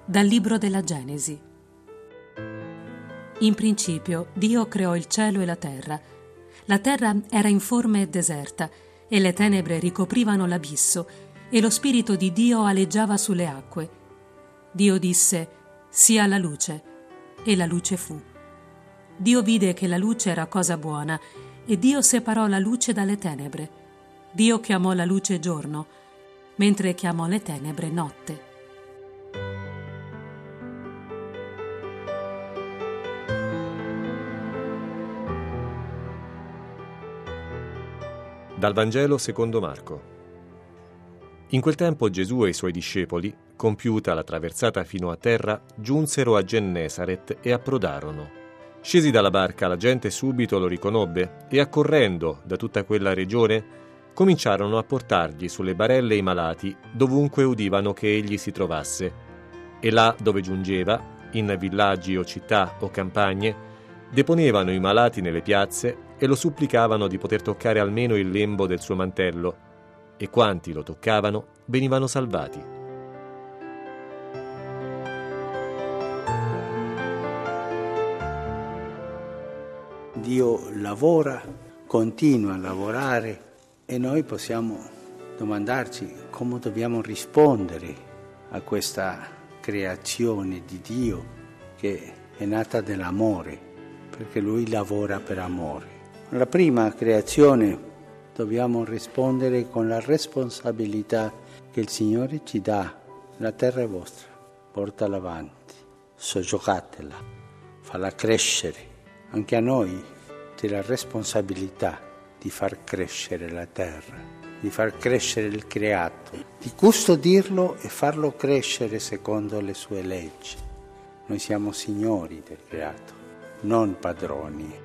Dal libro della Genesi. In principio Dio creò il cielo e la terra. La terra era informe e deserta, e le tenebre ricoprivano l'abisso, e lo Spirito di Dio aleggiava sulle acque. Dio disse: «Sia la luce», e la luce fu. Dio vide che la luce era cosa buona, e Dio separò la luce dalle tenebre. Dio chiamò la luce giorno, mentre chiamò le tenebre notte. Dal Vangelo secondo Marco. In quel tempo Gesù e i suoi discepoli, compiuta la traversata fino a terra, giunsero a Gennesaret e approdarono. Scesi dalla barca, la gente subito lo riconobbe e, accorrendo da tutta quella regione, cominciarono a portargli sulle barelle i malati dovunque udivano che egli si trovasse. E là dove giungeva, in villaggi o città o campagne, deponevano i malati nelle piazze e lo supplicavano di poter toccare almeno il lembo del suo mantello, e quanti lo toccavano venivano salvati. Dio lavora, continua a lavorare, e noi possiamo domandarci come dobbiamo rispondere a questa creazione di Dio che è nata dall'amore, perché Lui lavora per amore. La prima creazione dobbiamo rispondere con la responsabilità che il Signore ci dà. La terra è vostra, portala avanti, soggiocatela, falla crescere. Anche a noi c'è la responsabilità di far crescere la terra, di far crescere il creato, di custodirlo e farlo crescere secondo le sue leggi. Noi siamo signori del creato, non padroni.